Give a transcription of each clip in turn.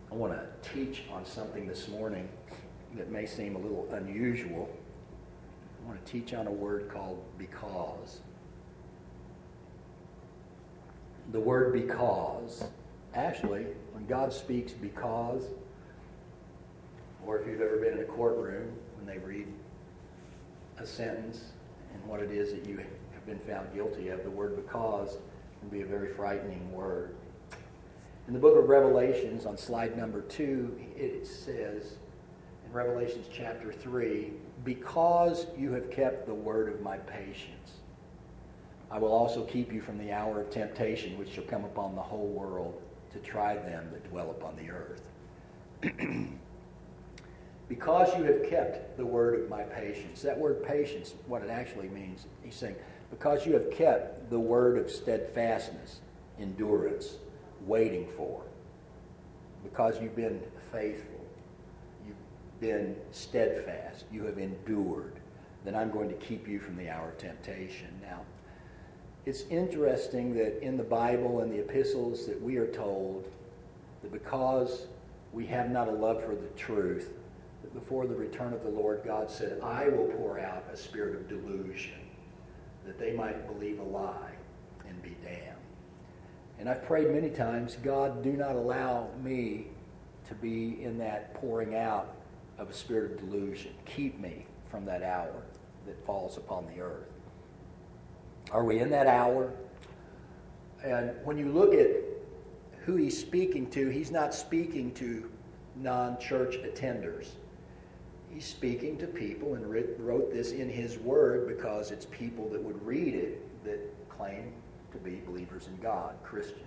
I want to teach on something this morning that may seem a little unusual. I want to teach on a word called because. The word because, actually, when God speaks because, or if you've ever been in a courtroom when they read a sentence and what it is that you have been found guilty of, the word because can be a very frightening word. In the book of Revelations, on slide number 2, it says, in Revelations chapter 3, because you have kept the word of my patience, I will also keep you from the hour of temptation which shall come upon the whole world to try them that dwell upon the earth. Because you have kept the word of my patience. That word patience, what it actually means, he's saying, because you have kept the word of steadfastness, endurance, waiting for, because you've been faithful, you've been steadfast, you have endured, then I'm going to keep you from the hour of temptation. Now, it's interesting that in the Bible and the epistles that we are told that because we have not a love for the truth, that before the return of the Lord, God said, I will pour out a spirit of delusion, that they might believe a lie and be damned. And I've prayed many times, God, do not allow me to be in that pouring out of a spirit of delusion. Keep me from that hour that falls upon the earth. Are we in that hour? And when you look at who he's speaking to, he's not speaking to non-church attenders. He's speaking to people, and wrote this in his word because it's people that would read it that claim to be believers in God, Christians.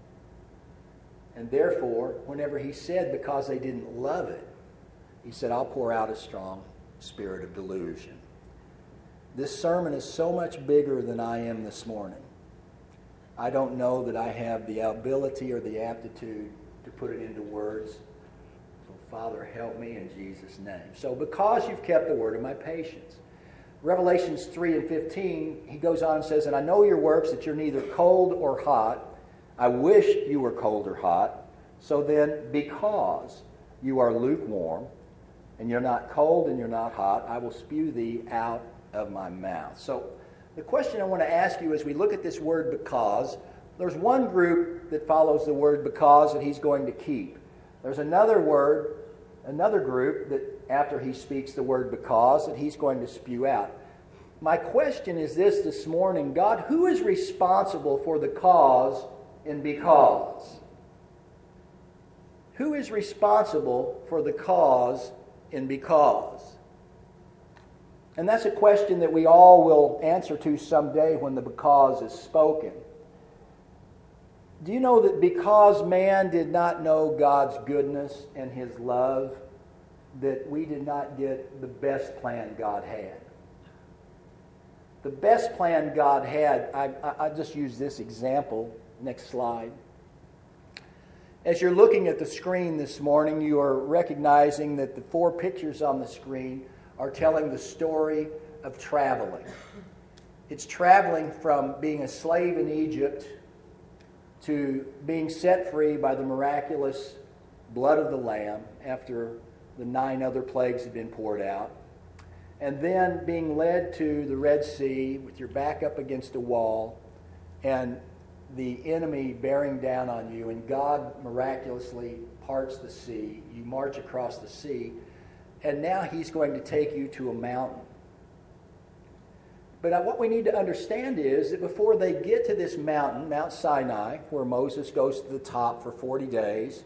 And therefore, whenever he said because they didn't love it, he said, I'll pour out a strong spirit of delusion. This sermon is so much bigger than I am this morning. I don't know that I have the ability or the aptitude to put it into words. So, Father, help me in Jesus' name. So, because you've kept the word of my patience. Revelations 3:15, he goes on and says, and I know your works, that you're neither cold or hot. I wish you were cold or hot. So then, because you are lukewarm, and you're not cold and you're not hot, I will spew thee out of my mouth. So the question I want to ask you as we look at this word because, there's one group that follows the word because that he's going to keep. There's another group that after he speaks the word because that he's going to spew out. My question is this morning, God, who is responsible for the cause in because? Who is responsible for the cause in because? And that's a question that we all will answer to someday when the because is spoken. Do you know that because man did not know God's goodness and his love, that we did not get the best plan God had? The best plan God had, I just use this example. Next slide. As you're looking at the screen this morning, you are recognizing that the 4 pictures on the screen are telling the story of traveling. It's traveling from being a slave in Egypt to being set free by the miraculous blood of the Lamb after the 9 other plagues had been poured out, and then being led to the Red Sea with your back up against a wall and the enemy bearing down on you, and God miraculously parts the sea. You march across the sea, and now he's going to take you to a mountain. But what we need to understand is that before they get to this mountain, Mount Sinai, where Moses goes to the top for 40 days,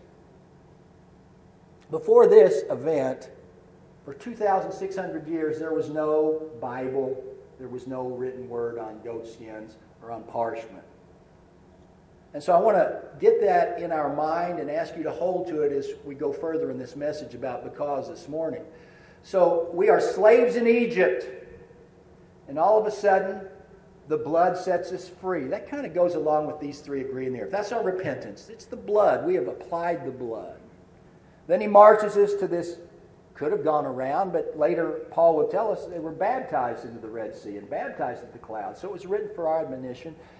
before this event, for 2,600 years, there was no Bible, there was no written word on goat skins or on parchment. And so I want to get that in our mind and ask you to hold to it as we go further in this message about because this morning. So we are slaves in Egypt, and all of a sudden, the blood sets us free. That kind of goes along with these 3 agreeing there. If that's our repentance, it's the blood. We have applied the blood. Then he marches us to this, could have gone around, but later Paul will tell us they were baptized into the Red Sea and baptized into the cloud. So it was written for our admonition.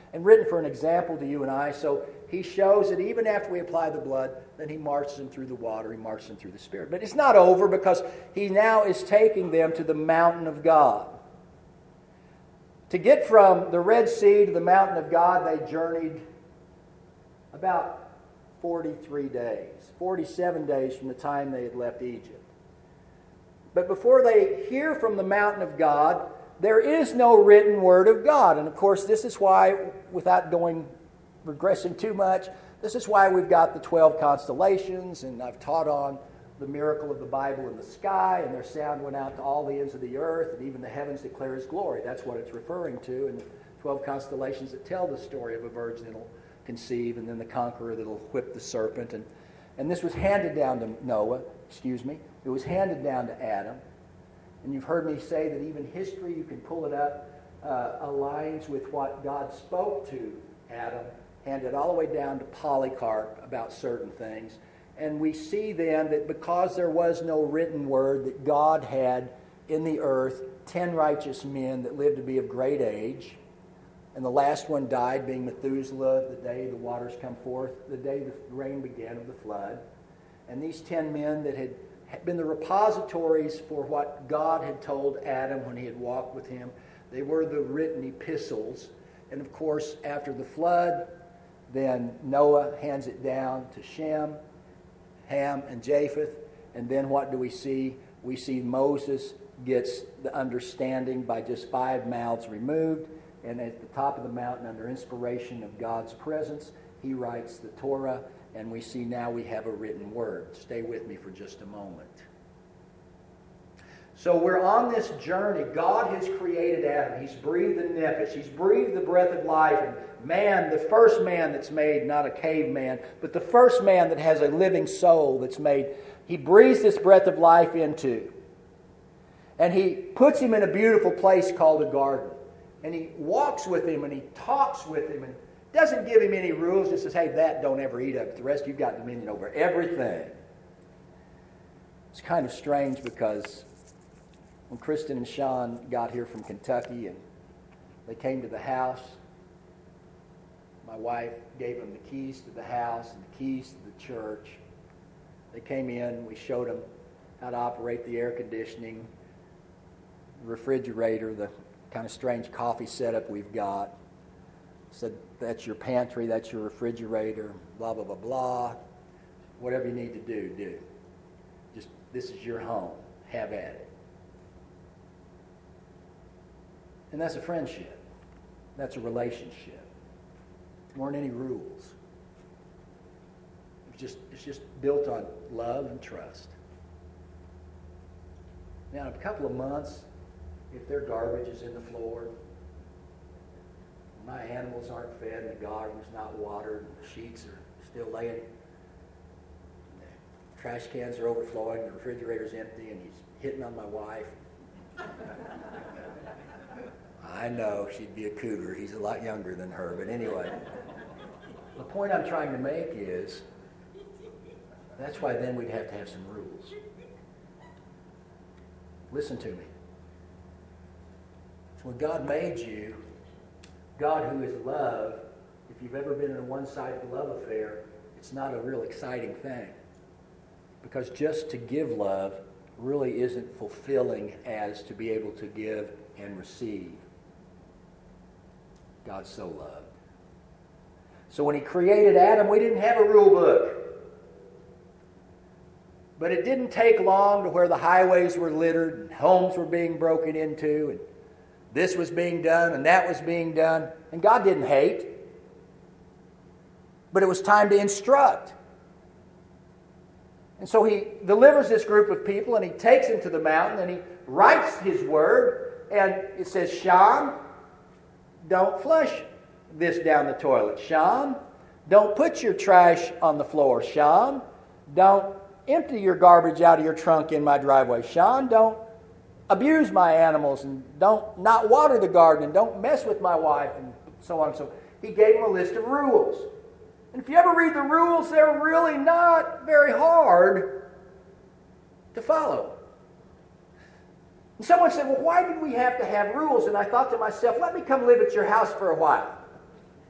and written for an example to you and I. So he shows that even after we apply the blood, then he marches them through the water, he marches them through the Spirit. But it's not over, because he now is taking them to the mountain of God. To get from the Red Sea to the mountain of God, they journeyed about 43 days, 47 days from the time they had left Egypt. But before they hear from the mountain of God, there is no written word of God. And of course, this is why, without regressing too much, this is why we've got the 12 constellations, and I've taught on the miracle of the Bible in the sky, and their sound went out to all the ends of the earth, and even the heavens declare His glory. That's what it's referring to, and the 12 constellations that tell the story of a virgin that will conceive, and then the conqueror that will whip the serpent. And this was handed down to Noah, it was handed down to Adam. And you've heard me say that even history, you can pull it up, aligns with what God spoke to Adam, handed all the way down to Polycarp about certain things. And we see then that because there was no written word, that God had in the earth 10 righteous men that lived to be of great age. And the last one died, being Methuselah, the day the waters come forth, the day the rain began of the flood. And these 10 men that had been the repositories for what God had told Adam when he had walked with him, they were the written epistles. And of course, after the flood, then Noah hands it down to Shem, Ham, and Japheth. And then what do we see? We see Moses gets the understanding by just 5 mouths removed. And at the top of the mountain, under inspiration of God's presence, he writes the Torah. And we see now we have a written word. Stay with me for just a moment. So we're on this journey. God has created Adam. He's breathed the nephesh. He's breathed the breath of life. And man, the first man that's made, not a caveman, but the first man that has a living soul that's made, he breathes this breath of life into. And he puts him in a beautiful place called a garden. And he walks with him and he talks with him and doesn't give him any rules, just says, hey, that don't ever eat of it. The rest you've got dominion over everything. It's kind of strange because when Kristen and Sean got here from Kentucky and they came to the house, my wife gave them the keys to the house and the keys to the church. They came in, we showed them how to operate the air conditioning, the refrigerator, the kind of strange coffee setup we've got. Said, that's your pantry, that's your refrigerator, blah, blah, blah, blah. Whatever you need to do, do. Just, this is your home. Have at it. And that's a friendship. That's a relationship. There weren't any rules. It's just built on love and trust. Now, in a couple of months, if their garbage is in the floor, my animals aren't fed, and the garden's not watered, and the sheets are still laying, and the trash cans are overflowing, the refrigerator's empty, and he's hitting on my wife. I know she'd be a cougar. He's a lot younger than her, but anyway. The point I'm trying to make is, that's why then we'd have to have some rules. Listen to me. So when God made you, God who is love, if you've ever been in a one-sided love affair, it's not a real exciting thing. Because just to give love really isn't fulfilling as to be able to give and receive. God so loved. So when he created Adam, we didn't have a rule book. But it didn't take long to where the highways were littered and homes were being broken into and this was being done and that was being done. And God didn't hate. But it was time to instruct. And so he delivers this group of people and he takes them to the mountain and he writes his word. And it says, Sean, don't flush this down the toilet. Sean, don't put your trash on the floor. Sean, don't empty your garbage out of your trunk in my driveway. Sean, don't abuse my animals and don't not water the garden and don't mess with my wife and so on. So he gave them a list of rules. And if you ever read the rules, they're really not very hard to follow. And someone said, well, why did we have to have rules? And I thought to myself, let me come live at your house for a while.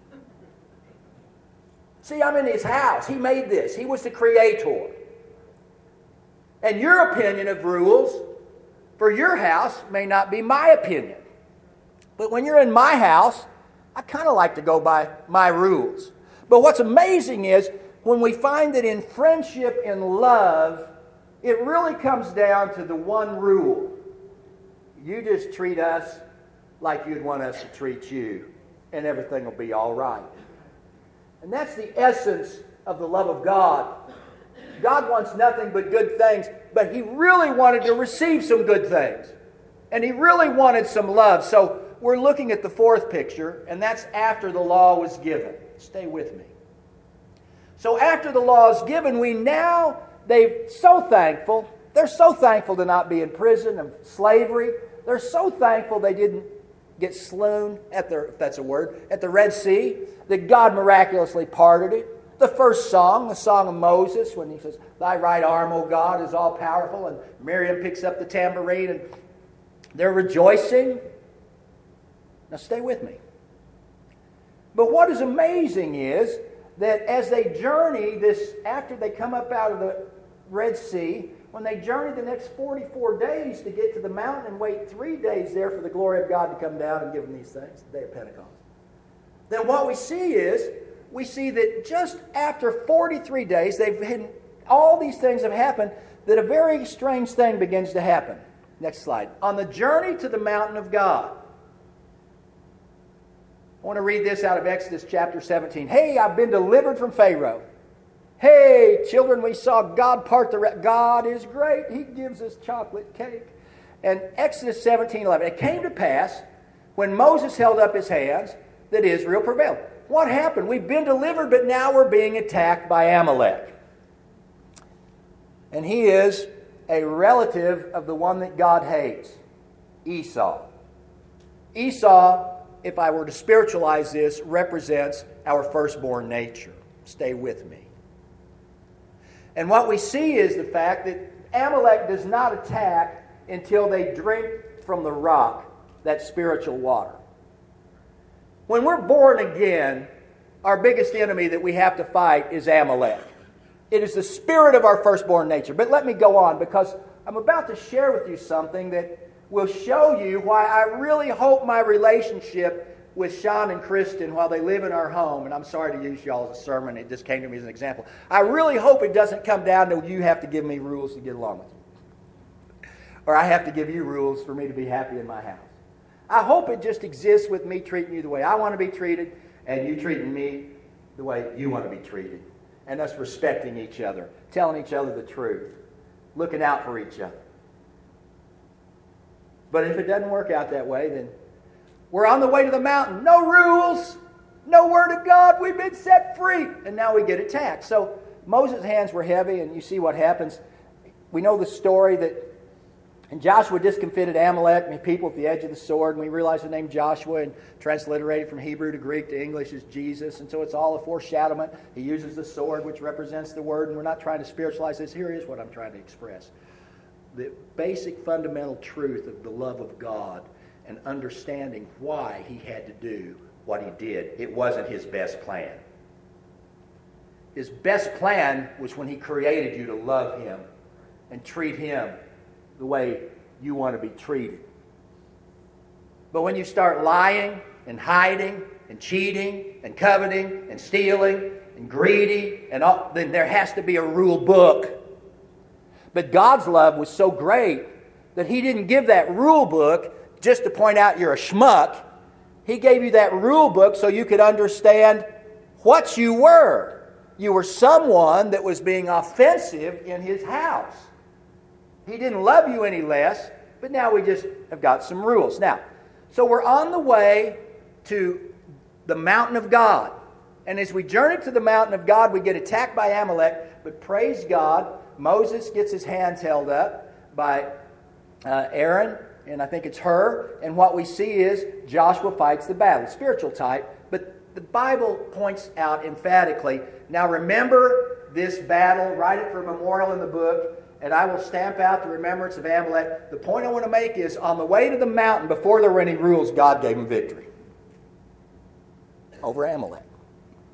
See, I'm in His house. He made this. He was the creator. And your opinion of rules for your house may not be my opinion. But when you're in my house, I kind of like to go by my rules. But what's amazing is when we find that in friendship and love, it really comes down to the one rule. You just treat us like you'd want us to treat you, and everything will be all right. And that's the essence of the love of God. God wants nothing but good things, but He really wanted to receive some good things. And He really wanted some love. So we're looking at the fourth picture, and that's after the law was given. Stay with me. So after the law is given, they're so thankful. They're so thankful to not be in prison and slavery. They're so thankful they didn't get slain at the Red Sea, that God miraculously parted it. The first song, the song of Moses, when he says, "Thy right arm, O God, is all powerful," and Miriam picks up the tambourine, and they're rejoicing. Now stay with me. But what is amazing is that as they journey after they come up out of the Red Sea, when they journey the next 44 days to get to the mountain and wait 3 days there for the glory of God to come down and give them these things, the day of Pentecost, then what we see that just after 43 days, all these things have happened, that a very strange thing begins to happen. Next slide. On the journey to the mountain of God. I want to read this out of Exodus chapter 17. Hey, I've been delivered from Pharaoh. Hey, children, we saw God part the Red. God is great. He gives us chocolate cake. And Exodus 17:11. It came to pass, when Moses held up his hands, that Israel prevailed. What happened? We've been delivered, but now we're being attacked by Amalek. And he is a relative of the one that God hates, Esau. Esau, if I were to spiritualize this, represents our firstborn nature. Stay with me. And what we see is the fact that Amalek does not attack until they drink from the rock, that spiritual water. When we're born again, our biggest enemy that we have to fight is Amalek. It is the spirit of our firstborn nature. But let me go on, because I'm about to share with you something that will show you why I really hope my relationship with Sean and Kristen while they live in our home, and I'm sorry to use y'all as a sermon, it just came to me as an example. I really hope it doesn't come down to you have to give me rules to get along with you. Or I have to give you rules for me to be happy in my house. I hope it just exists with me treating you the way I want to be treated, and you treating me the way you want to be treated. And us respecting each other, telling each other the truth, looking out for each other. But if it doesn't work out that way, then we're on the way to the mountain. No rules, no word of God. We've been set free. And now we get attacked. So Moses' hands were heavy, and you see what happens. We know the story that and Joshua discomfited Amalek and the people at the edge of the sword. And we realize the name Joshua, and transliterated from Hebrew to Greek to English, is Jesus. And so it's all a foreshadowment. He uses the sword, which represents the word. And we're not trying to spiritualize this. Here is what I'm trying to express. The basic fundamental truth of the love of God and understanding why He had to do what He did. It wasn't His best plan. His best plan was when He created you to love Him and treat Him the way you want to be treated. But when you start lying and hiding and cheating and coveting and stealing and greedy, and all, then there has to be a rule book. But God's love was so great that He didn't give that rule book just to point out you're a schmuck. He gave you that rule book so you could understand what you were. You were someone that was being offensive in His house. He didn't love you any less, but now we just have got some rules. Now, so we're on the way to the mountain of God. And as we journey to the mountain of God, we get attacked by Amalek. But praise God, Moses gets his hands held up by Aaron, and I think it's Hur. And what we see is Joshua fights the battle, spiritual type. But the Bible points out emphatically, now remember this battle, write it for a memorial in the book, and I will stamp out the remembrance of Amalek. The point I want to make is, on the way to the mountain, before there were any rules, God gave him victory over Amalek. Now,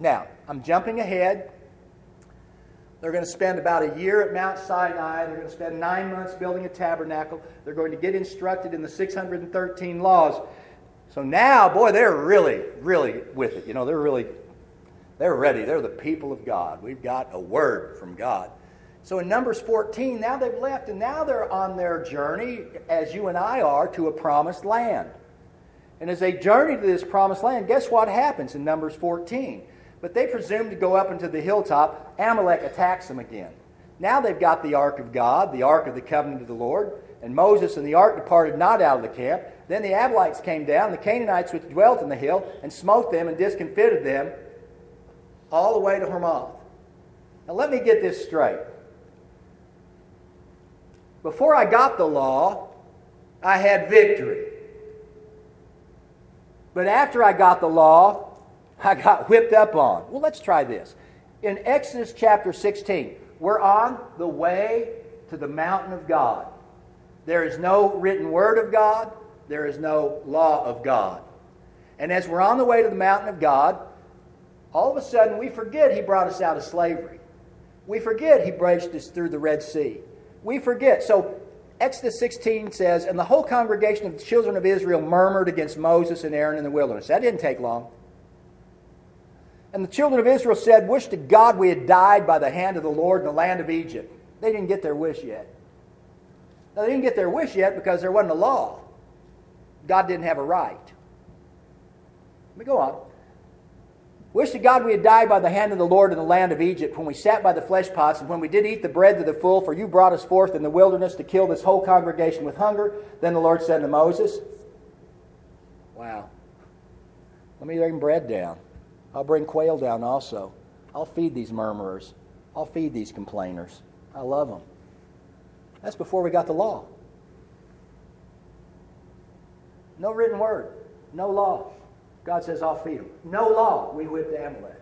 I'm jumping ahead. They're going to spend about a year at Mount Sinai. They're going to spend 9 months building a tabernacle. They're going to get instructed in the 613 laws. So now, boy, they're really, really with it. You know, they're ready. They're the people of God. We've got a word from God. So in Numbers 14, now they've left, and now they're on their journey, as you and I are, to a promised land. And as they journey to this promised land, guess what happens in Numbers 14? But they presume to go up into the hilltop. Amalek attacks them again. Now they've got the ark of God, the ark of the covenant of the Lord, and Moses and the ark departed not out of the camp. Then the Amalekites came down, the Canaanites which dwelt in the hill, and smote them and discomfited them all the way to Hamath. Now let me get this straight. Before I got the law, I had victory. But after I got the law, I got whipped up on. Well, let's try this. In Exodus chapter 16, we're on the way to the mountain of God. There is no written word of God. There is no law of God. And as we're on the way to the mountain of God, all of a sudden we forget He brought us out of slavery. We forget He bridged us through the Red Sea. We forget. So Exodus 16 says, and the whole congregation of the children of Israel murmured against Moses and Aaron in the wilderness. That didn't take long. And the children of Israel said, wish to God we had died by the hand of the Lord in the land of Egypt. They didn't get their wish yet. Now, they didn't get their wish yet because there wasn't a law. God didn't have a right. Let me go on. Wish to God we had died by the hand of the Lord in the land of Egypt, when we sat by the flesh pots, and when we did eat the bread to the full, for you brought us forth in the wilderness to kill this whole congregation with hunger. Then the Lord said to Moses, wow, let me bring bread down. I'll bring quail down also. I'll feed these murmurers. I'll feed these complainers. I love them. That's before we got the law. No written word. No law. God says, I'll feed them. No law. We whipped Amalek.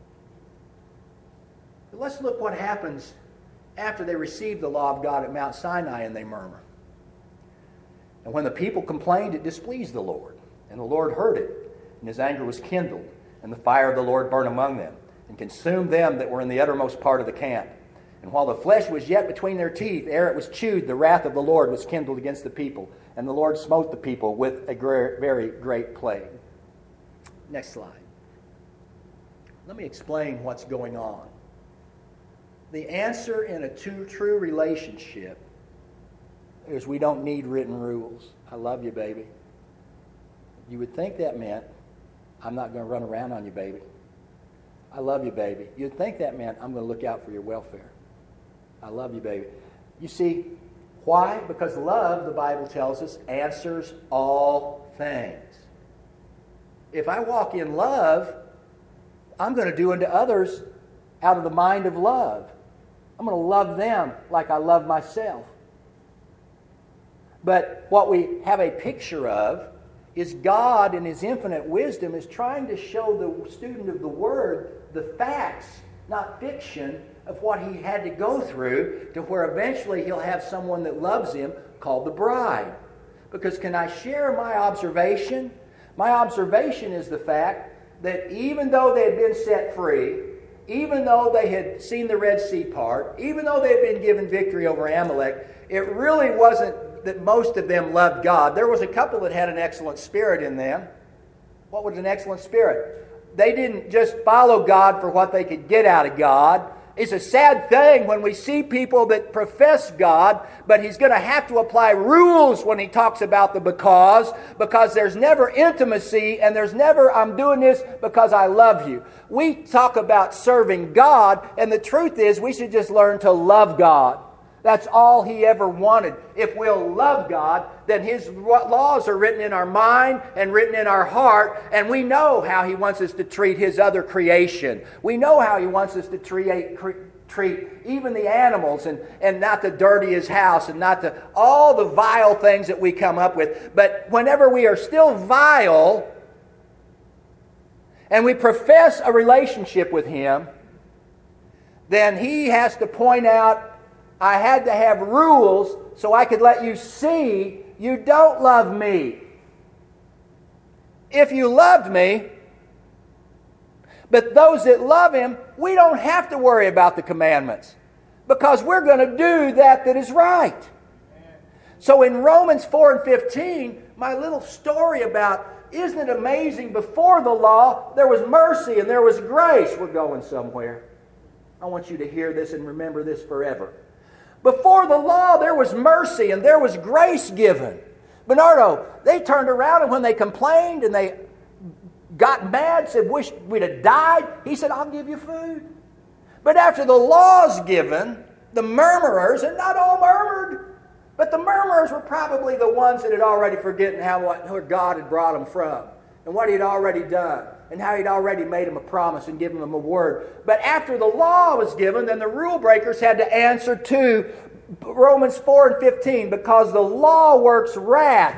But let's look what happens after they receive the law of God at Mount Sinai and they murmur. And when the people complained, it displeased the Lord. And the Lord heard it, and His anger was kindled. And the fire of the Lord burned among them, and consumed them that were in the uttermost part of the camp. And while the flesh was yet between their teeth, ere it was chewed, the wrath of the Lord was kindled against the people. And the Lord smote the people with a very great plague. Next slide. Let me explain what's going on. The answer in a true relationship is we don't need written rules. I love you, baby. You would think that meant, I'm not going to run around on you, baby. I love you, baby. You'd think that meant, I'm going to look out for your welfare. I love you, baby. You see, why? Because love, the Bible tells us, answers all things. If I walk in love, I'm going to do unto others out of the mind of love. I'm going to love them like I love myself. But what we have a picture of is God in His infinite wisdom is trying to show the student of the Word the facts, not fiction, of what he had to go through to where eventually he'll have someone that loves him called the bride. Because can I share my observation? My observation is the fact that even though they had been set free, even though they had seen the Red Sea part, even though they had been given victory over Amalek, it really wasn't that most of them loved God. There was a couple that had an excellent spirit in them. What was an excellent spirit? They didn't just follow God for what they could get out of God. It's a sad thing when we see people that profess God, but He's going to have to apply rules when He talks about the because there's never intimacy and there's never, I'm doing this because I love you. We talk about serving God, and the truth is we should just learn to love God. That's all He ever wanted. If we'll love God, then His laws are written in our mind and written in our heart, and we know how He wants us to treat His other creation. We know how He wants us to treat even the animals and not to dirty His house and not to all the vile things that we come up with. But whenever we are still vile and we profess a relationship with Him, then He has to point out, I had to have rules so I could let you see you don't love me. If you loved me, But those that love Him, we don't have to worry about the commandments because we're going to do that is right. So in Romans 4 and 15, my little story about, isn't it amazing, before the law, there was mercy and there was grace. We're going somewhere. I want you to hear this and remember this forever. Before the law, there was mercy and there was grace given. Bernardo, they turned around and when they complained and they got mad, said, wish we'd have died, he said, I'll give you food. But after the law's given, the murmurers, and not all murmured, but the murmurers were probably the ones that had already forgotten where God had brought them from and what He had already done and how He'd already made them a promise and given them a word. But after the law was given, then the rule breakers had to answer to Romans 4 and 15, because the law works wrath.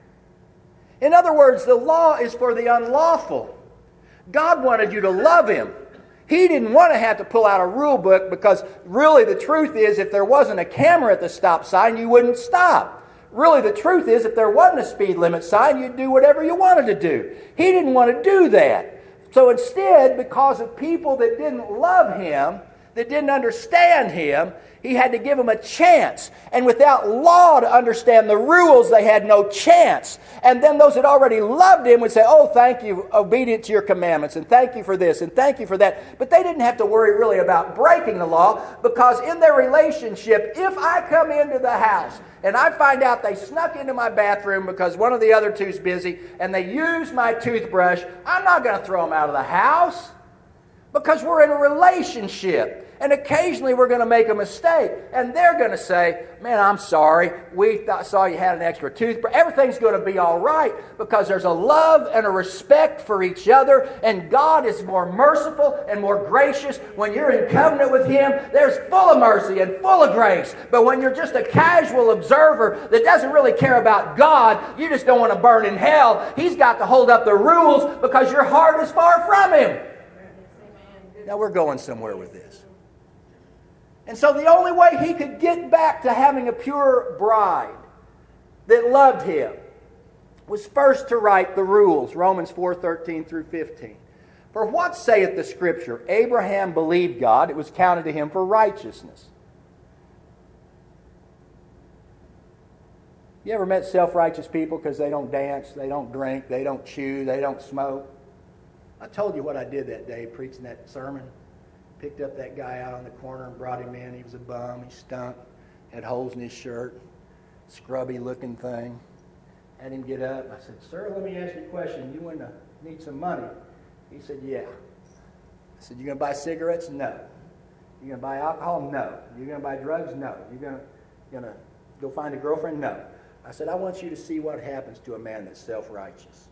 In other words, the law is for the unlawful. God wanted you to love Him. He didn't want to have to pull out a rule book, because really the truth is, if there wasn't a camera at the stop sign, you wouldn't stop. Really the truth is, if there wasn't a speed limit sign, you'd do whatever you wanted to do. He didn't want to do that. So instead, because of people that didn't love Him, that didn't understand Him, He had to give them a chance. And without law to understand the rules, they had no chance. And then those that already loved Him would say, oh, thank you, obedient to your commandments, and thank you for this, and thank you for that. But they didn't have to worry really about breaking the law, because in their relationship, if I come into the house and I find out they snuck into my bathroom because one of the other two's busy, and they used my toothbrush, I'm not going to throw them out of the house, because we're in a relationship. And occasionally we're going to make a mistake. And they're going to say, man, I'm sorry. We saw you had an extra toothbrush. Everything's going to be all right, because there's a love and a respect for each other. And God is more merciful and more gracious. When you're in covenant with Him, there's full of mercy and full of grace. But when you're just a casual observer that doesn't really care about God, you just don't want to burn in hell, He's got to hold up the rules because your heart is far from Him. Now we're going somewhere with this. And so the only way He could get back to having a pure bride that loved Him was first to write the rules, Romans 4:13 through 15. For what saith the Scripture? Abraham believed God, it was counted to him for righteousness. You ever met self-righteous people because they don't dance, they don't drink, they don't chew, they don't smoke? I told you what I did that day preaching that sermon. Picked up that guy out on the corner and brought him in. He was a bum. He stunk. Had holes in his shirt. Scrubby looking thing. Had him get up. I said, sir, let me ask you a question. You want to need some money? He said, yeah. I said, you going to buy cigarettes? No. You going to buy alcohol? No. You going to buy drugs? No. You going to go find a girlfriend? No. I said, I want you to see what happens to a man that's self-righteous.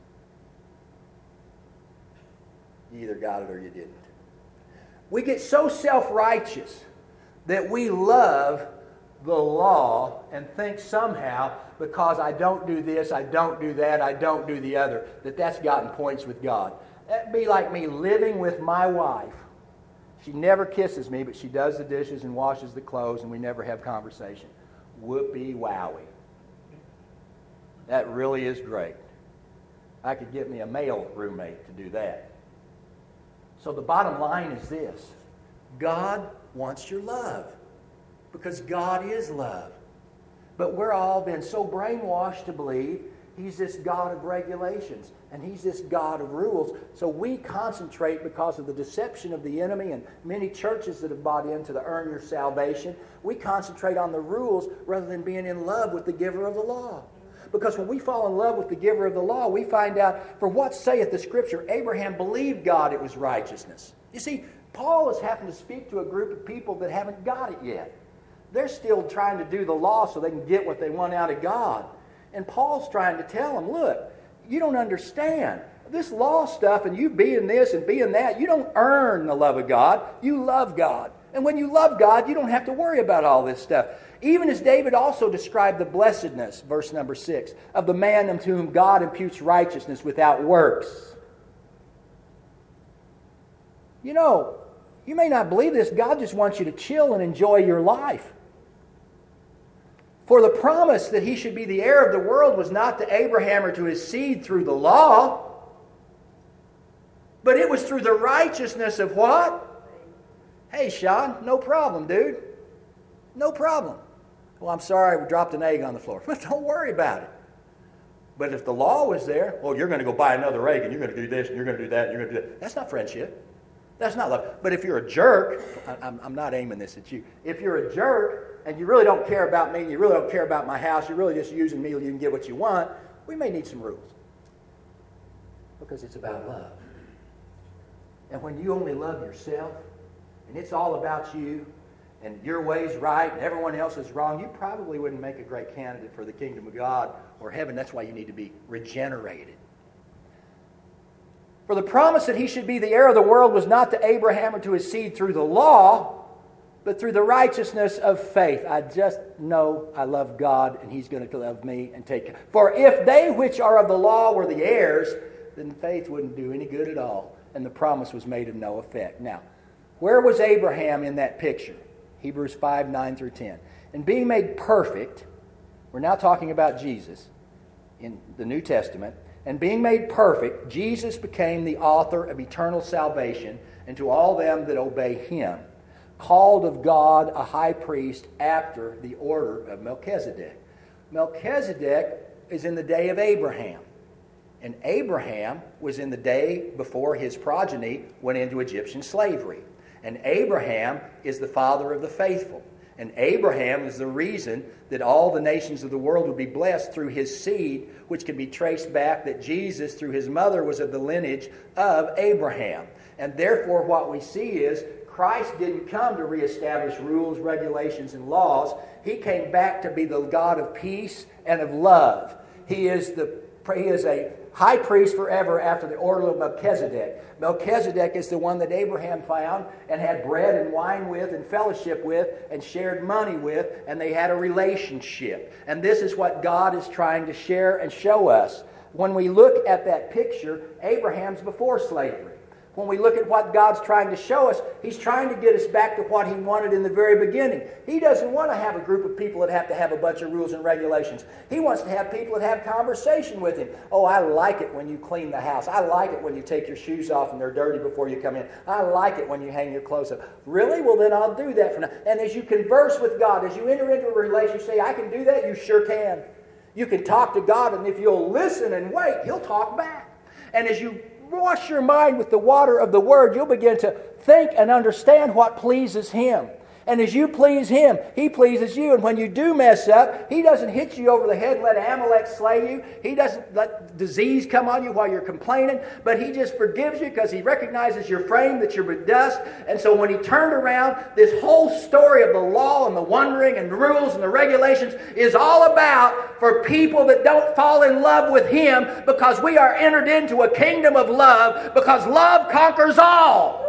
You either got it or you didn't. We get so self-righteous that we love the law and think somehow, because I don't do this, I don't do that, I don't do the other, that's gotten points with God. That'd be like me living with my wife. She never kisses me, but she does the dishes and washes the clothes, and we never have conversation. Whoopee wowie. That really is great. I could get me a male roommate to do that. So the bottom line is this. God wants your love, because God is love. But we're all been so brainwashed to believe He's this God of regulations and He's this God of rules. So we concentrate, because of the deception of the enemy and many churches that have bought into the earn your salvation, we concentrate on the rules rather than being in love with the giver of the law. Because when we fall in love with the giver of the law, we find out, for what saith the Scripture? Abraham believed God, it was righteousness. You see, Paul is having to speak to a group of people that haven't got it yet. They're still trying to do the law so they can get what they want out of God. And Paul's trying to tell them, look, you don't understand. This law stuff and you being this and being that, you don't earn the love of God. You love God. And when you love God, you don't have to worry about all this stuff. Even as David also described the blessedness, verse number 6, of the man unto whom God imputes righteousness without works. You know, you may not believe this. God just wants you to chill and enjoy your life. For the promise that he should be the heir of the world was not to Abraham or to his seed through the law, But it was through the righteousness of what? Hey, Sean, no problem, dude. No problem. Well, I'm sorry, we dropped an egg on the floor. But don't worry about it. But if the law was there, well, you're going to go buy another egg, and you're going to do this, and you're going to do that, and you're going to do that. That's not friendship. That's not love. But if you're a jerk, I'm not aiming this at you. If you're a jerk, and you really don't care about me, and you really don't care about my house, you're really just using me so you can get what you want, we may need some rules. Because it's about love. And when you only love yourself, and it's all about you, and your way's right, and everyone else is wrong, you probably wouldn't make a great candidate for the kingdom of God or heaven. That's why you need to be regenerated. For the promise that he should be the heir of the world was not to Abraham or to his seed through the law, but through the righteousness of faith. I just know I love God, and he's going to love me and take care. For if they which are of the law were the heirs, then faith wouldn't do any good at all, and the promise was made of no effect. Now, where was Abraham in that picture? Hebrews 5, 9 through 10. And being made perfect, we're now talking about Jesus in the New Testament, and being made perfect, Jesus became the author of eternal salvation unto all them that obey him, called of God a high priest after the order of Melchizedek. Melchizedek is in the day of Abraham. And Abraham was in the day before his progeny went into Egyptian slavery. And Abraham is the father of the faithful. And Abraham is the reason that all the nations of the world would be blessed through his seed, which can be traced back that Jesus, through his mother, was of the lineage of Abraham. And therefore what we see is Christ didn't come to reestablish rules, regulations, and laws. He came back to be the God of peace and of love. He is a high priest forever after the order of Melchizedek. Melchizedek is the one that Abraham found and had bread and wine with and fellowship with and shared money with, and they had a relationship. And this is what God is trying to share and show us. When we look at that picture, Abraham's before slavery. When we look at what God's trying to show us, he's trying to get us back to what he wanted in the very beginning. He doesn't want to have a group of people that have to have a bunch of rules and regulations. He wants to have people that have conversation with him. Oh, I like it when you clean the house. I like it when you take your shoes off and they're dirty before you come in. I like it when you hang your clothes up. Really? Well, then I'll do that for now. And as you converse with God, as you enter into a relationship, say, I can do that, you sure can. You can talk to God, and if you'll listen and wait, he'll talk back. And as you wash your mind with the water of the Word, you'll begin to think and understand what pleases him. And as you please him, he pleases you. And when you do mess up, he doesn't hit you over the head and let Amalek slay you. He doesn't let disease come on you while you're complaining. But he just forgives you because he recognizes your frame, that you're but dust. And so when he turned around, this whole story of the law and the wandering and the rules and the regulations is all about for people that don't fall in love with him, because we are entered into a kingdom of love, because love conquers all.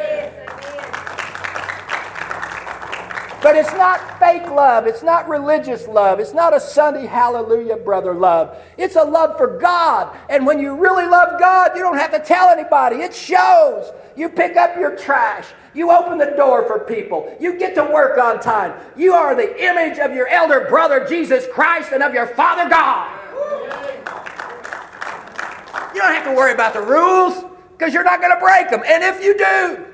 But it's not fake love. It's not religious love. It's not a Sunday hallelujah brother love. It's a love for God. And when you really love God, you don't have to tell anybody. It shows. You pick up your trash. You open the door for people. You get to work on time. You are the image of your elder brother, Jesus Christ, and of your Father God. You don't have to worry about the rules, because you're not going to break them. And if you do,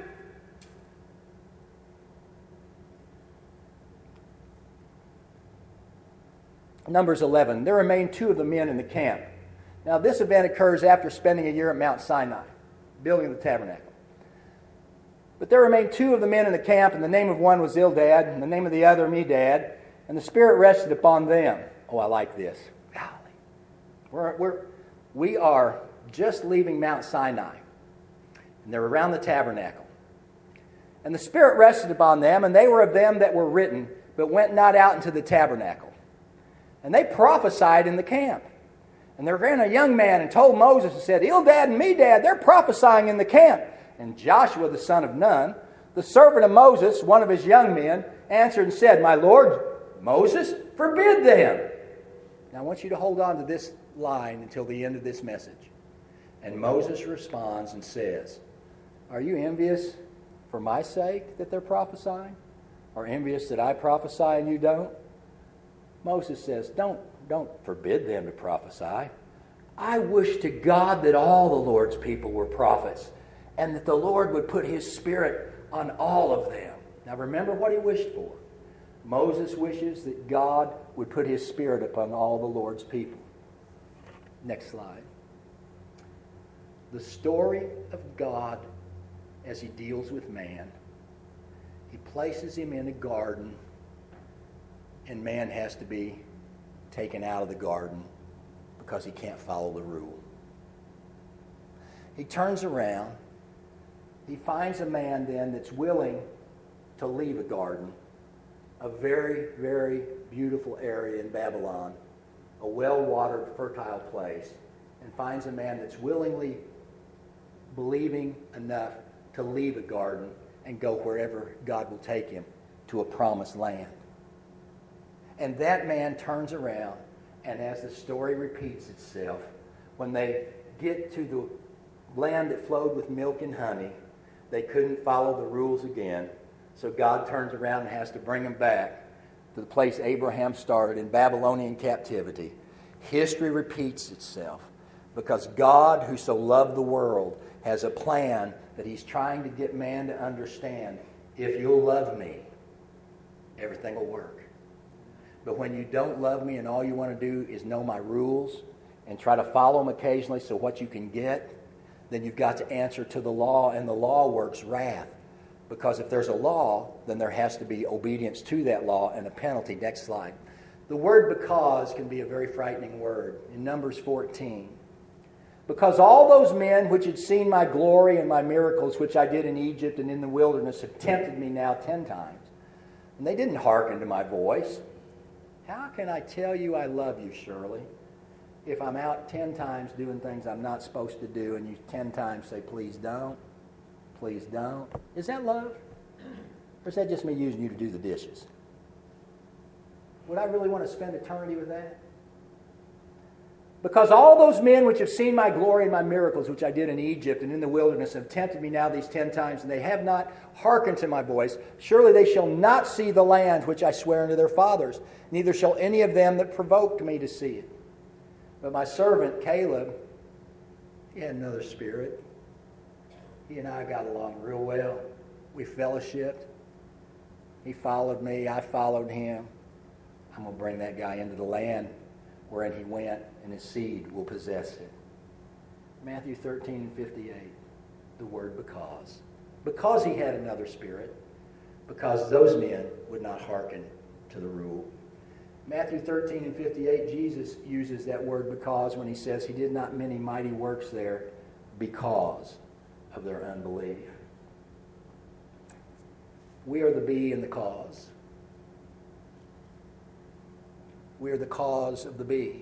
Numbers 11, there remained 2 of the men in the camp. Now this event occurs after spending a year at Mount Sinai, building the tabernacle. But there remained 2 of the men in the camp, and the name of one was Eldad, and the name of the other Medad, and the Spirit rested upon them. Oh, I like this. Golly. We are just leaving Mount Sinai, and they're around the tabernacle. And the Spirit rested upon them, and they were of them that were written, but went not out into the tabernacle. And they prophesied in the camp. And there ran a young man and told Moses and said, Eldad and Medad, they're prophesying in the camp. And Joshua the son of Nun, the servant of Moses, one of his young men, answered and said, My Lord, Moses, forbid them. Now I want you to hold on to this line until the end of this message. And Moses responds and says, Are you envious for my sake that they're prophesying? Or envious that I prophesy and you don't? Moses says, don't forbid them to prophesy. I wish to God that all the Lord's people were prophets. and that the Lord would put his Spirit on all of them. Now remember what he wished for. Moses wishes that God would put his Spirit upon all the Lord's people. Next slide. The story of God as he deals with man. He places him in a garden, and man has to be taken out of the garden because he can't follow the rule. He turns around. He finds a man then that's willing to leave a garden, a very, very beautiful area in Babylon, a well-watered, fertile place, and finds a man that's willingly believing enough to leave a garden and go wherever God will take him to a promised land. And that man turns around, and as the story repeats itself, when they get to the land that flowed with milk and honey, they couldn't follow the rules again. So God turns around and has to bring them back to the place Abraham started in Babylonian captivity. History repeats itself because God, who so loved the world, has a plan that he's trying to get man to understand. If you'll love me, everything will work. But when you don't love me and all you want to do is know my rules and try to follow them occasionally so what you can get, then you've got to answer to the law, and the law works wrath. Because if there's a law, then there has to be obedience to that law and a penalty. Next slide. The word because can be a very frightening word. In Numbers 14. Because all those men which had seen my glory and my miracles which I did in Egypt and in the wilderness have tempted me now 10 times. And they didn't hearken to my voice. How can I tell you I love you, Shirley, if I'm out 10 times doing things I'm not supposed to do and you 10 times say, please don't, please don't? Is that love? Or is that just me using you to do the dishes? Would I really want to spend eternity with that? Because all those men which have seen my glory and my miracles, which I did in Egypt and in the wilderness, have tempted me now these 10 times, and they have not hearkened to my voice, surely they shall not see the land which I swear unto their fathers, neither shall any of them that provoked me to see it. But my servant Caleb, he had another spirit. He and I got along real well. We fellowshipped. He followed me. I followed him. I'm going to bring that guy into the land wherein he went, and his seed will possess it. Matthew 13:58, the word because. Because he had another spirit, because those men would not hearken to the rule. Matthew 13:58, Jesus uses that word because when he says he did not many mighty works there because of their unbelief. We are the bee and the cause. We are the cause of the bee.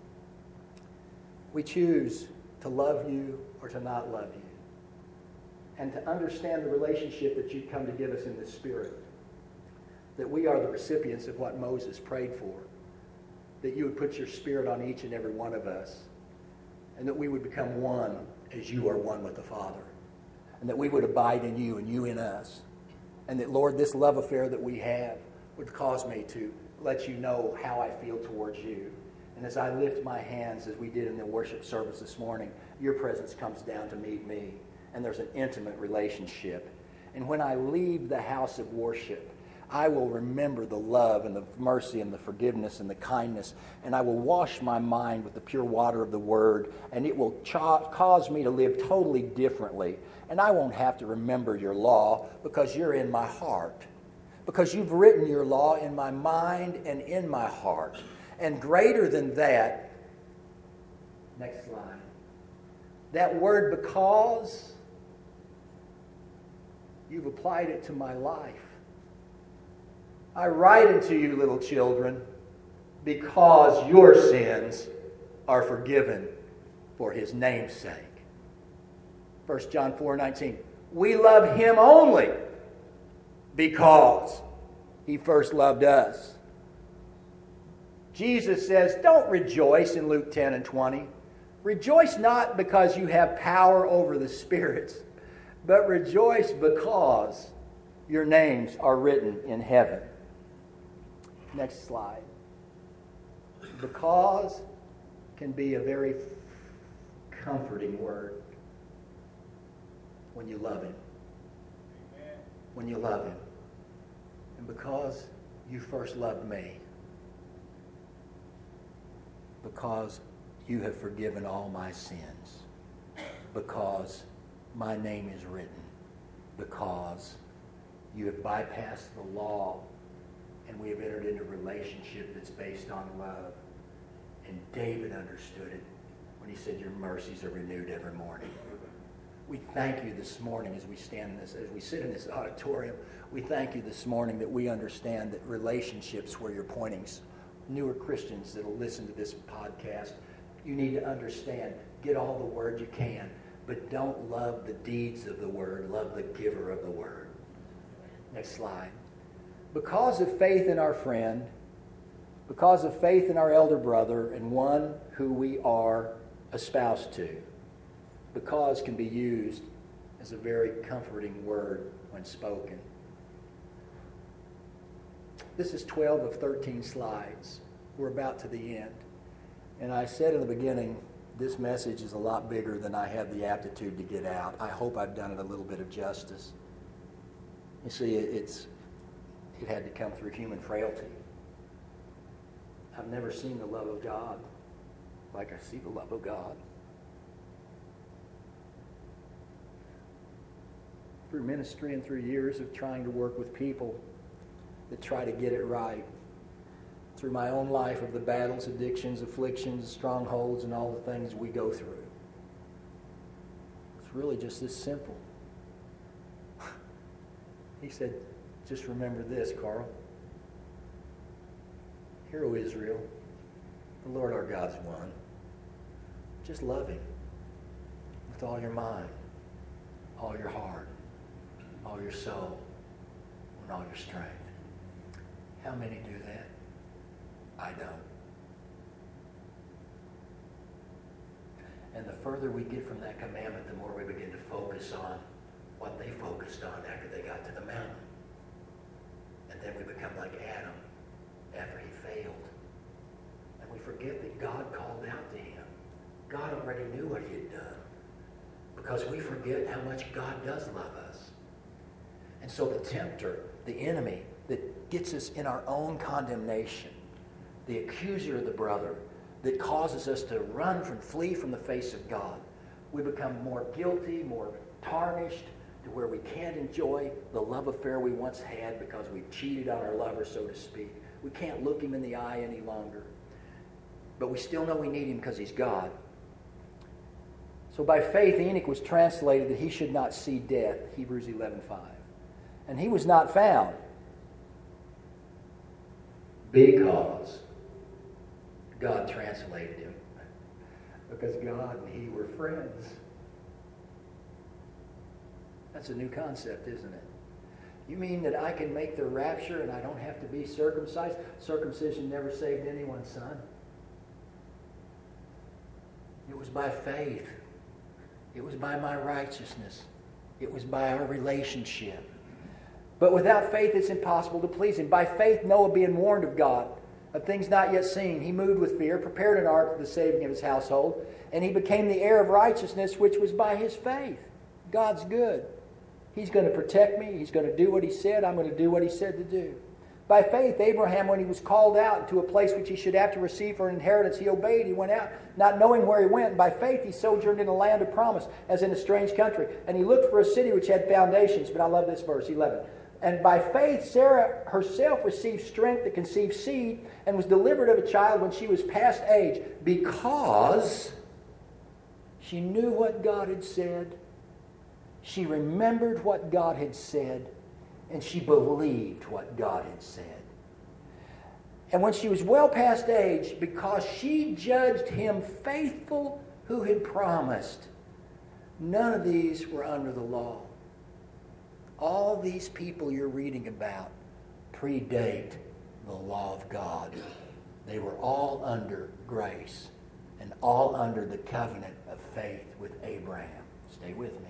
We choose to love you or to not love you. And to understand the relationship that you've come to give us in the Spirit. That we are the recipients of what Moses prayed for. That you would put your Spirit on each and every one of us. And that we would become one as you are one with the Father. And that we would abide in you and you in us. And that, Lord, this love affair that we have would cause me to let you know how I feel towards you. And as I lift my hands, as we did in the worship service this morning, your presence comes down to meet me. And there's an intimate relationship. And when I leave the house of worship, I will remember the love and the mercy and the forgiveness and the kindness, and I will wash my mind with the pure water of the Word, and it will cause me to live totally differently. And I won't have to remember your law because you're in my heart. Because you've written your law in my mind and in my heart. And greater than that, next slide, that word because, you've applied it to my life. I write unto you, little children, because your sins are forgiven for his name's sake. 1 John 4:19. We love him only because he first loved us. Jesus says, don't rejoice in Luke 10:20. Rejoice not because you have power over the spirits, but rejoice because your names are written in heaven. Next slide. Because can be a very comforting word. when you love him. When you love him. And because you first loved me, because you have forgiven all my sins, because my name is written, because you have bypassed the law and we have entered into a relationship that's based on love. And David understood it when he said, your mercies are renewed every morning. We thank you this morning as we sit in this auditorium. We thank you this morning that we understand that relationships where you're pointing newer Christians that will listen to this podcast, you need to understand, get all the word you can, but don't love the deeds of the word, love the giver of the word. Next slide. Because of faith in our friend, because of faith in our elder brother and one who we are espoused to, because can be used as a very comforting word when spoken. This is 12 of 13 slides. We're about to the end. And I said in the beginning, this message is a lot bigger than I have the aptitude to get out. I hope I've done it a little bit of justice. You see, it had to come through human frailty. I've never seen the love of God like I see the love of God. Through ministry and through years of trying to work with people that try to get it right, through my own life of the battles, addictions, afflictions, strongholds, and all the things we go through. It's really just this simple. He said, just remember this, Carl. Hear, O Israel, the Lord our God's one. Just love him with all your mind, all your heart, all your soul, and all your strength. How many do that? I don't. And the further we get from that commandment, the more we begin to focus on what they focused on after they got to the mountain. And then we become like Adam after he failed. And we forget that God called out to him. God already knew what he had done. Because we forget how much God does love us. And so the tempter, the enemy that gets us in our own condemnation, the accuser of the brother that causes us to run and flee from the face of God, we become more guilty, more tarnished, to where we can't enjoy the love affair we once had because we cheated on our lover, so to speak. We can't look him in the eye any longer. But we still know we need him because he's God. So by faith, Enoch was translated that he should not see death, Hebrews 11:5. And he was not found because God translated him. Because God and he were friends. That's a new concept, isn't it? You mean that I can make the rapture and I don't have to be circumcised? Circumcision never saved anyone, son. It was by faith. It was by my righteousness. It was by our relationship. But without faith, it's impossible to please him. By faith, Noah, being warned of God, of things not yet seen, he moved with fear, prepared an ark for the saving of his household, and he became the heir of righteousness, which was by his faith. God's good. He's going to protect me. He's going to do what he said. I'm going to do what he said to do. By faith, Abraham, when he was called out to a place which he should have to receive for an inheritance, he obeyed. He went out, not knowing where he went. By faith, he sojourned in a land of promise, as in a strange country. And he looked for a city which had foundations. But I love this verse, 11. And by faith, Sarah herself received strength to conceive seed and was delivered of a child when she was past age, because she knew what God had said. She remembered what God had said, and she believed what God had said. And when she was well past age, because she judged him faithful who had promised, none of these were under the law. All these people you're reading about predate the law of God. They were all under grace and all under the covenant of faith with Abraham. Stay with me.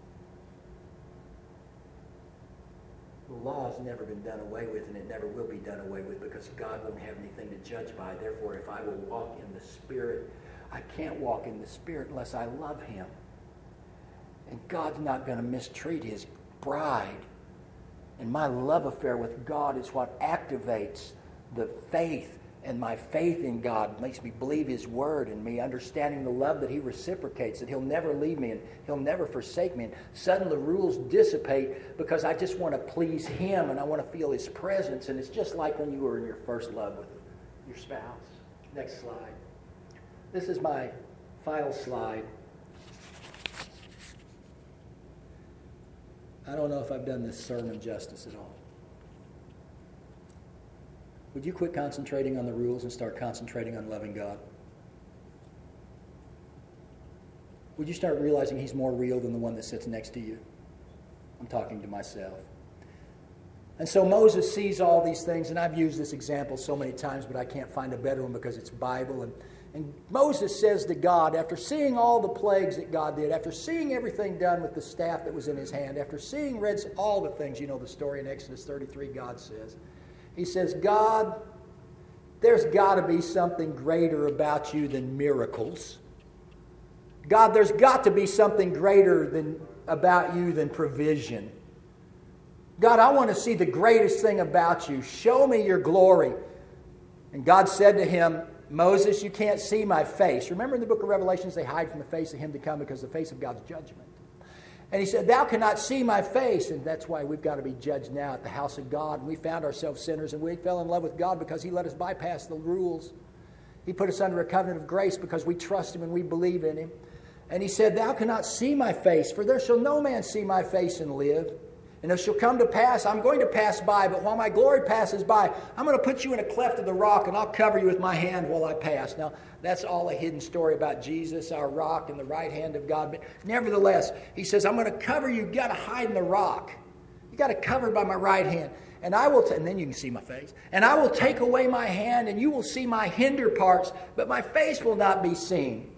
The law has never been done away with, and it never will be done away with, because God won't have anything to judge by. Therefore, if I will walk in the Spirit, I can't walk in the Spirit unless I love him. And God's not going to mistreat his bride. And my love affair with God is what activates the faith. And my faith in God makes me believe his word, and me understanding the love that he reciprocates, that he'll never leave me and he'll never forsake me. And suddenly the rules dissipate because I just want to please him and I want to feel his presence. And it's just like when you were in your first love with your spouse. Next slide. This is my final slide. I don't know if I've done this sermon justice at all. Would you quit concentrating on the rules and start concentrating on loving God? Would you start realizing he's more real than the one that sits next to you? I'm talking to myself. And so Moses sees all these things, and I've used this example so many times, but I can't find a better one because it's Bible. And Moses says to God, after seeing all the plagues that God did, after seeing everything done with the staff that was in his hand, after seeing all the things, you know the story in Exodus 33, God says, he says, God, there's got to be something greater about you than miracles. God, there's got to be something greater about you than provision. God, I want to see the greatest thing about you. Show me your glory. And God said to him, Moses, you can't see my face. Remember in the book of Revelations, they hide from the face of him to come because the face of God's judgment. And he said, thou cannot see my face. And that's why we've got to be judged now at the house of God. And we found ourselves sinners, and we fell in love with God because he let us bypass the rules. He put us under a covenant of grace because we trust him and we believe in him. And he said, thou cannot see my face, for there shall no man see my face and live. And it shall come to pass, I'm going to pass by, but while my glory passes by, I'm going to put you in a cleft of the rock, and I'll cover you with my hand while I pass. Now, that's all a hidden story about Jesus, our rock, and the right hand of God. But nevertheless, he says, I'm going to cover you. You've got to hide in the rock. You've got to cover by my right hand. And I will, and then you can see my face. And I will take away my hand, and you will see my hinder parts, but my face will not be seen.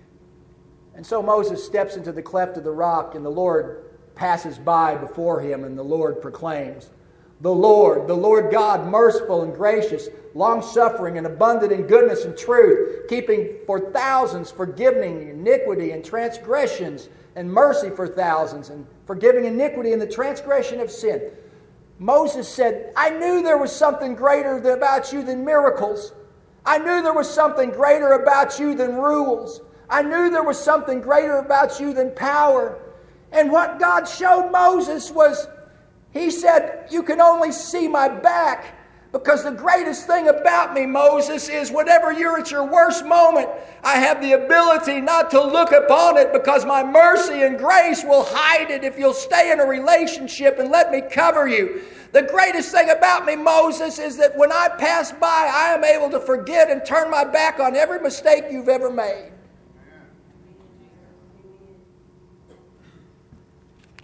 And so Moses steps into the cleft of the rock, and the Lord passes by before him, and the Lord proclaims, the Lord God, merciful and gracious, long-suffering and abundant in goodness and truth, keeping for thousands, forgiving iniquity and transgressions, and mercy for thousands, and forgiving iniquity and the transgression of sin. Moses said, I knew there was something greater about you than miracles. I knew there was something greater about you than rules. I knew there was something greater about you than power. And what God showed Moses was, he said, you can only see my back, because the greatest thing about me, Moses, is whenever you're at your worst moment, I have the ability not to look upon it, because my mercy and grace will hide it if you'll stay in a relationship and let me cover you. The greatest thing about me, Moses, is that when I pass by, I am able to forget and turn my back on every mistake you've ever made.